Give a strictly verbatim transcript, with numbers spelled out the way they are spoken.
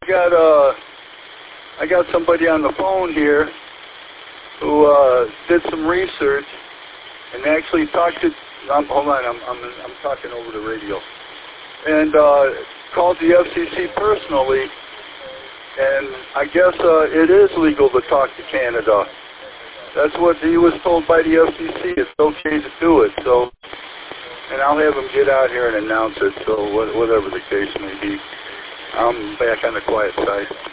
got uh, I got somebody on the phone here who uh, did some research and actually talked to. Um, hold on, I'm I'm I'm talking over the radio, and uh, called the F C C personally, and I guess uh, it is legal to talk to Canada. That's what he was told by the F C C. It's okay to do it. So, and I'll have him get out here and announce it. So, whatever the case may be, I'm back on the quiet side.